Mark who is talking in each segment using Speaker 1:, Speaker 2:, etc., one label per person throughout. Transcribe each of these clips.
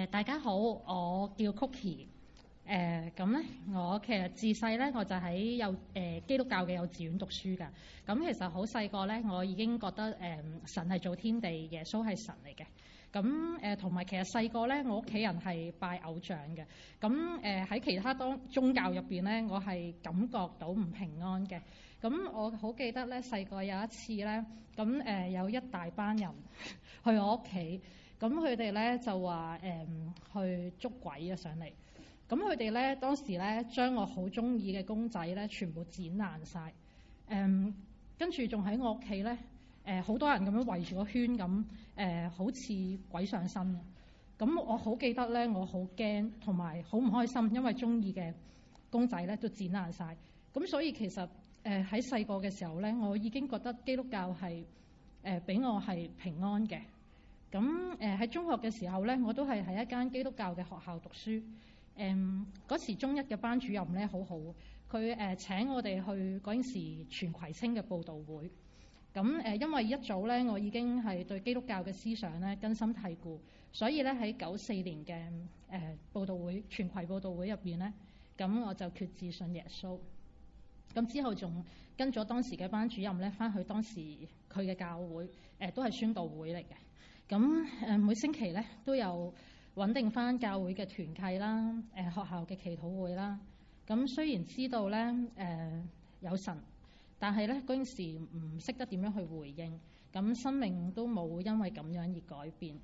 Speaker 1: 大家好，我叫 Cookie。咁咧，我其實自細咧我就喺基督教嘅幼稚園讀書㗎。咁其實好細個咧，我已經覺得神係造天地，耶穌係神嚟嘅。咁同埋其實細個咧，我屋企人係拜偶像嘅。咁喺其他宗教入邊咧，我係感覺到唔平安嘅。咁我好記得咧，細個有一次咧，咁有一大班人去我屋企，咁佢哋咧就話去捉鬼啊上嚟。咁佢哋咧當時咧將我好中意嘅公仔咧全部剪爛晒，跟住仲喺我屋企咧好多人咁樣圍住個圈咁，好似鬼上身嘅。咁我好記得咧，我好驚同埋好唔開心，因為中意嘅公仔咧都剪爛晒。咁所以其實喺細個嘅時候咧，我已經覺得基督教係俾我係平安嘅。咁喺中學嘅時候咧，我都係喺一間基督教嘅學校讀書。嗰時中一嘅班主任咧好好，佢請我哋去嗰陣時全葵青嘅佈道會。咁因為一早咧我已經係對基督教嘅思想咧根深蒂固，所以咧喺94年嘅佈道會全葵佈道會入邊咧，咁我就決志信耶穌。咁之後仲跟咗當時嘅班主任咧翻去當時佢嘅教會，都係宣道會嚟嘅。咁每星期咧都有穩定翻教會嘅團契啦，學校嘅祈禱會啦。咁雖然知道咧有神，但係咧嗰陣時唔識得點樣去回應，咁生命都冇因為咁樣而改變。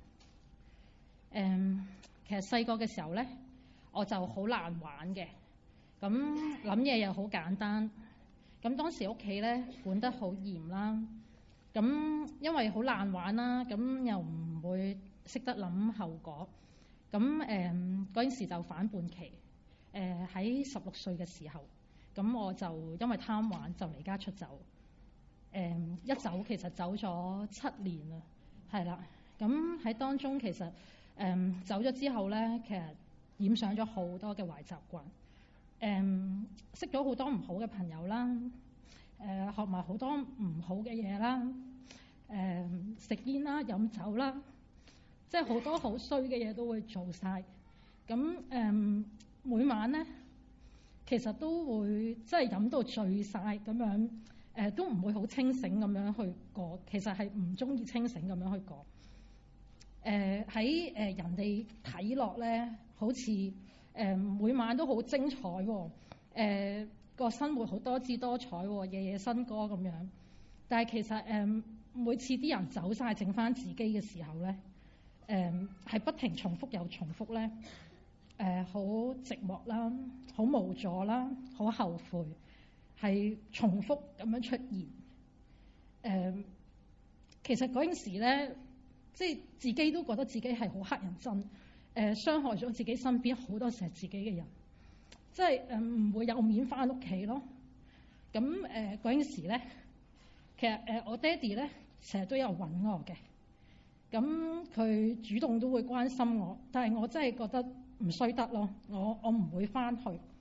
Speaker 1: 其實細個嘅時候咧，我就好難玩嘅，咁諗嘢又好簡單。咁當時屋企咧管得好嚴啦，咁因為好難玩啦，咁又唔會識得諗後果。咁嗰陣時就反叛期，喺16歲嘅時候，咁我就因為貪玩就離家出走。一走其實走咗7年啦，係啦。咁喺當中其實走咗之後咧，其實染上咗好多嘅壞習慣，識咗好多唔好嘅朋友啦，學埋好多唔好嘅嘢啦，食煙啦、飲酒啦。即係好多好衰嘅嘢都會做晒，咁每晚咧其實都會即係飲到醉晒咁樣，都唔會好清醒咁樣去過，其實係唔中意清醒咁樣去過。喺人哋睇落咧，好似每晚都好精彩喎，個生活好多姿多彩喎，夜夜新歌咁樣。但係其實每次啲人走晒剩翻自己嘅時候咧，係不停重複又重複咧，好寂寞啦，好無助啦，好後悔，係重複咁樣出現。其實嗰陣時咧，即係自己都覺得自己係好乞人憎，傷害咗自己身邊好多錫自己嘅人，即係唔會有面翻屋企咯。咁嗰陣時咧，其實我爹哋咧成日都有揾我嘅。咁佢主動都會關心我，但係我真係覺得唔衰得咯，我唔會翻去。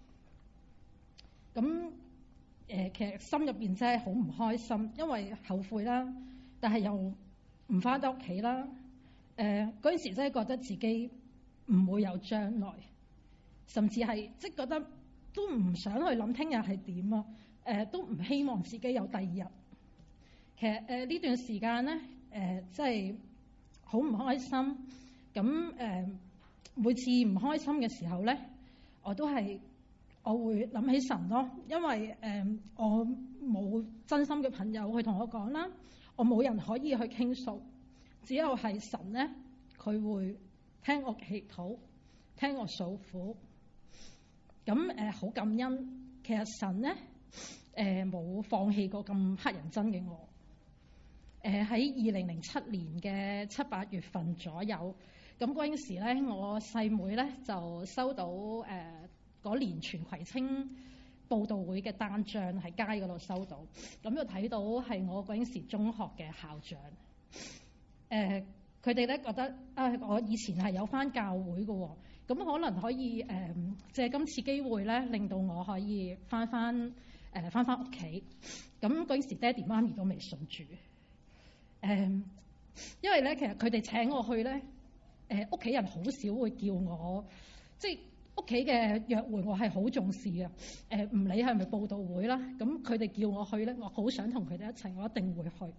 Speaker 1: 咁其實心入邊真係好唔開心，因為後悔啦，但係又唔翻得屋企啦。嗰陣時真係覺得自己唔會有將來，甚至係即係覺得都唔想去諗聽日係點咯。都唔希望自己有第二日。其實呢段時間咧，即係好唔開心，咁每次唔開心嘅時候咧，我會諗起神咯，因為我冇真心嘅朋友去同我講啦，我冇人可以去傾訴，只有係神咧，佢會聽我祈禱，聽我訴苦，咁好感恩。其實神咧冇放棄過咁乞人憎嘅我。喺2007年嘅7、8月份左右，咁嗰陣時咧，我細妹咧就收到嗰年全葵青佈道會嘅單張喺街嗰度收到，咁就睇到係我嗰陣時中學嘅校長。佢哋咧覺得我以前係有返教會嘅喎，咁可能可以借今次機會咧，令到我可以返屋企。咁嗰陣時爹哋媽咪都未信主。因為咧，其實佢哋請我去咧， 屋企人好少會叫我，即係屋企嘅約會我係好重視嘅。唔理係咪佈道會啦，咁佢哋叫我去咧，我好想同佢哋一齊，我一定會去。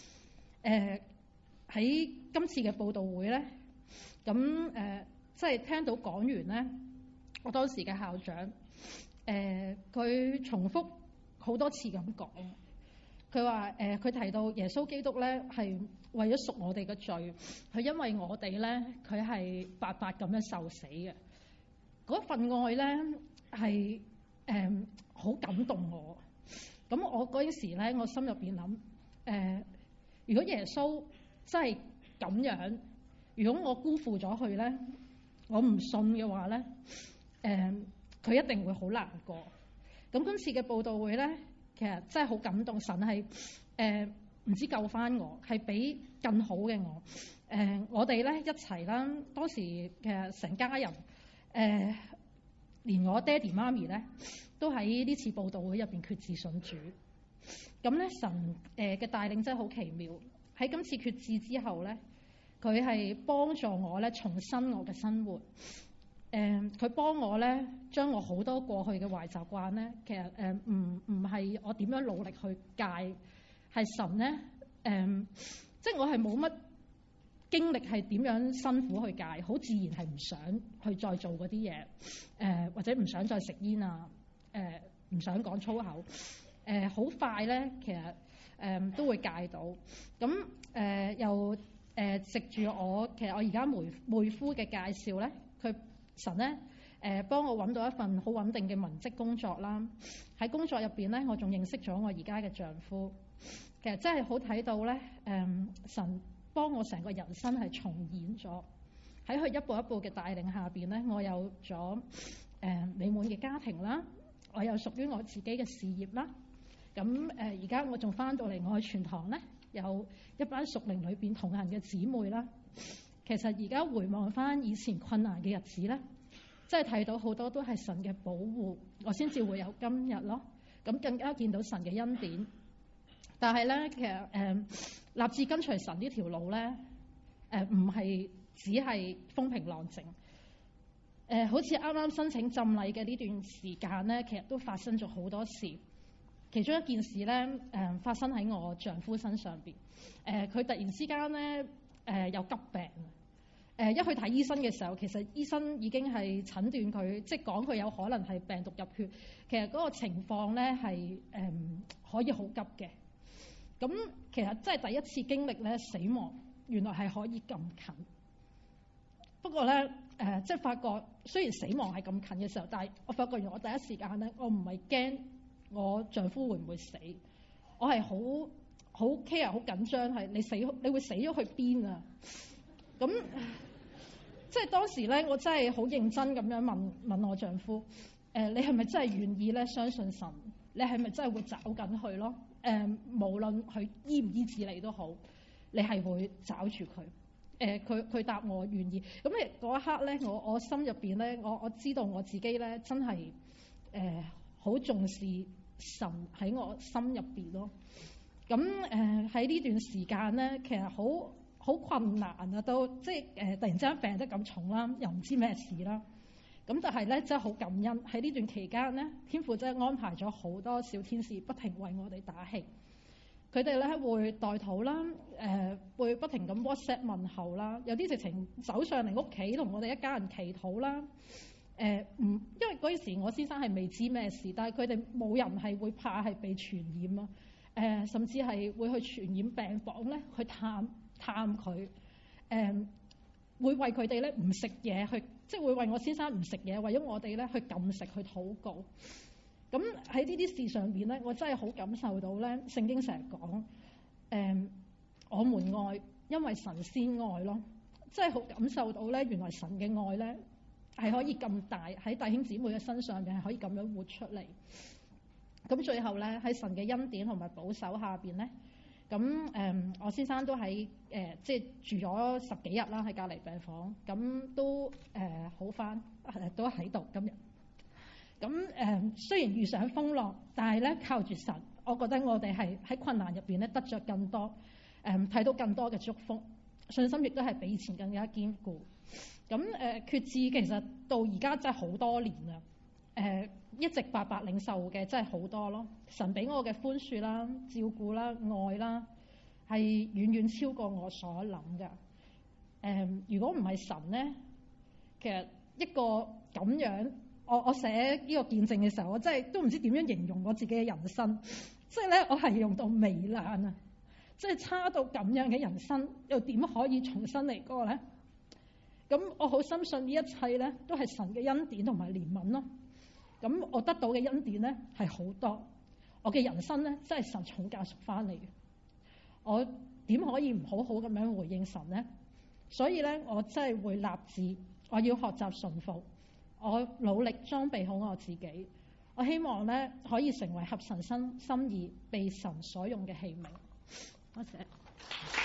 Speaker 1: 喺今次嘅佈道會咧，咁即係聽到講員咧，我當時嘅校長佢重複好多次咁講，佢話佢提到耶穌基督咧係為咗贖我哋嘅罪，佢因為我哋咧佢係白白咁樣受死嘅。嗰份愛咧係好感動我。咁我嗰陣時咧，我心入邊諗如果耶穌真係咁樣，如果我辜負咗佢咧，我唔信嘅話咧，佢一定會好難過。咁今次嘅佈道會咧，其實真係好感動，神係唔知救翻我，係俾更好嘅我。我哋咧一齊啦，當時其實成家人連我爹哋媽咪咧，都喺呢次佈道會入邊決志信主。咁咧神嘅帶領真係好奇妙。喺今次決志之後咧，佢係幫助我咧重新我嘅生活。佢幫我咧將我好多過去嘅壞習慣咧，其實唔係我點樣努力去戒，係神咧即係我係冇乜經歷係點樣辛苦去戒，好自然係唔想去再做嗰啲嘢，或者唔想再食煙啊，唔想講粗口，好快咧其實都會戒到。咁又藉住其實我而家妹夫嘅介紹咧，神咧幫我揾到一份好穩定嘅文職工作啦。喺工作入邊咧，我仲認識咗我而家嘅丈夫。其實真係好睇到咧，神幫我成個人生係重演咗。喺佢一步一步嘅帶領下邊咧，我有咗美滿嘅家庭啦，我有屬於我自己嘅事業啦。咁而家我仲翻到嚟我去全堂咧，有一班屬靈裏邊同行嘅姊妹啦。其實而家回望翻以前困難嘅日子咧，真係睇到好多都係神嘅保護，我先至會有今日咯。咁更加見到神嘅恩典。但係咧，其實立志跟隨神呢條路咧，唔係只係風平浪靜。好似啱啱申請浸禮嘅呢段時間咧，其實都發生咗好多事。其中一件事咧，發生喺我丈夫身上邊。佢突然之間咧，有急病。一去睇醫生嘅時候，其實醫生已經係診斷佢，即係講佢有可能係病毒入血。其實嗰個情況咧係可以好急嘅。咁其實真係第一次經歷咧死亡，原來係可以咁近。不過咧，即係發覺雖然死亡係咁近嘅時候，但係我發覺原來我第一時間咧，我唔係驚我丈夫會唔會死，我係好 care 好緊張，係你會死咗去邊啊？咁即係當時咧，我真係好認真咁樣問我丈夫，你係咪真係願意咧相信神？你係咪真係會找緊佢咯？無論佢醫唔醫治你都好，你係會找住佢。佢答我願意。咁嗰一刻咧，我心入邊咧，我知道我自己咧真係好重視神喺我心入邊咯。咁喺呢段時間咧，其實好困難啊，都即係突然之間病得咁重啦，又唔知咩事啦。咁但係咧，真係好感恩喺呢段期間咧，天父真係安排咗好多小天使不停為我哋打氣。佢哋咧會代禱啦，會不停咁 WhatsApp 問候啦，有啲直情走上嚟屋企同我哋一家人祈禱啦。因為嗰陣時我先生係未知咩事，但係佢哋冇人係會怕係被傳染啊。甚至係會去傳染病房咧去探佢，會為佢哋咧唔食嘢去，即係會為我先生唔食嘢，為咗我哋咧去禁食去禱告。咁喺呢啲事上邊咧，我真係好感受到咧，聖經成日講，我們愛，因為神先愛咯，真係好感受到咧，原來神嘅愛咧係可以咁大喺弟兄姊妹嘅身上邊係可以咁樣活出嚟。咁最後咧喺神嘅恩典同埋保守下邊咧，咁我先生都喺即係住咗10幾日啦，喺隔離病房，咁都好返，都喺度今日。咁雖然遇上風浪，但係咧靠住神，我覺得我哋係喺困難入邊咧得着更多，睇到更多嘅祝福。 信心亦都係比以前更加堅固。咁決志其實到而家真係好多年啦，一直白白領受嘅真係好多咯。神俾我嘅寬恕啦、照顧啦、愛啦，係遠遠超過我所諗嘅。如果唔係神咧，其實一個咁樣，我寫呢個見證嘅時候，我真係都唔知點樣形容我自己嘅人生。即係咧，我係用到糜爛啊！即係差到咁樣嘅人生，又點可以重新嚟過咧？咁我好深信呢一切咧，都係神嘅恩典同埋憐憫咯。咁我得到嘅恩典咧係好多，我嘅人生咧真係神重價贖翻嚟嘅。我點可以唔好好咁樣回應神咧？所以咧，我真係會立志，我要學習順服，我努力裝備好我自己。我希望咧可以成為合神心意、被神所用嘅器皿。多謝。